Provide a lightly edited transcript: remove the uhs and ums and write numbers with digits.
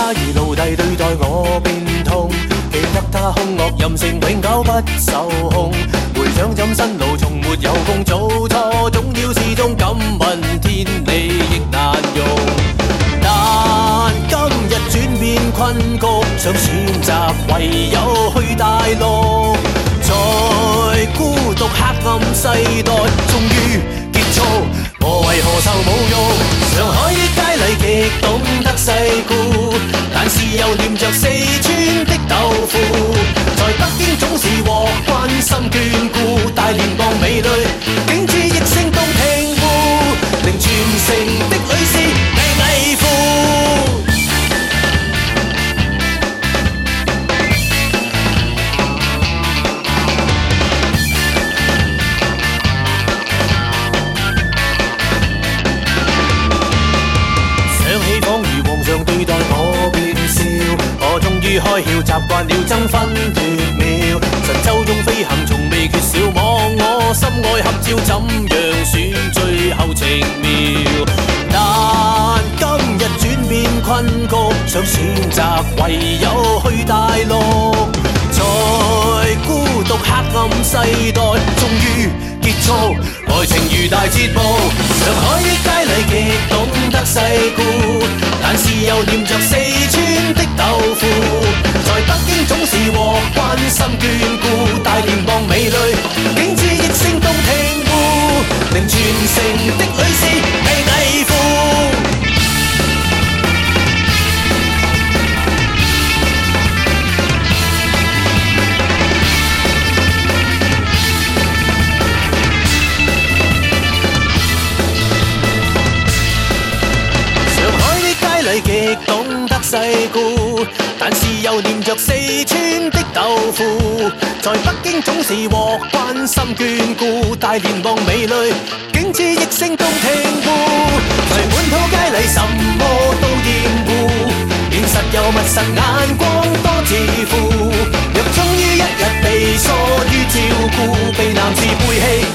他如奴隸對待我變痛，記得他兇惡任性永久不受控。回想怎辛勞從沒有功，做錯總要始終敢問天理亦難容。但今日轉變困局，想選擇唯有去大陸，在孤獨黑暗世代終於結束。我為何受侮辱？上海的佳麗極懂得世故，但是又念着四川的豆腐。在北京總是獲關心眷顧，大連傍美女景致亦聲動聽戶，令全城的女士危乎。對待我便笑，我終於開竅，習慣了爭分奪秒。神州中飛行從未缺少，望我心愛合照，怎樣選最後情妙？但今日轉變困局，想選擇唯有去大陸，在孤獨黑暗世代終於結束。愛情如大節目，上海的佳麗極懂得世故，但是又念着四川的豆腐。在北京總是獲關心眷顧，大連傍美女景致亦聲動聽戶，令全城的女士危乎。極懂得世故，但是又念着四川的豆腐。在北京總是獲關心眷顧，大連傍美女景致亦聲動聽戶。在滿肚佳麗什麼都厭惡，現實又密實眼光多自負。若終於一日被疏於照顧，被男士背棄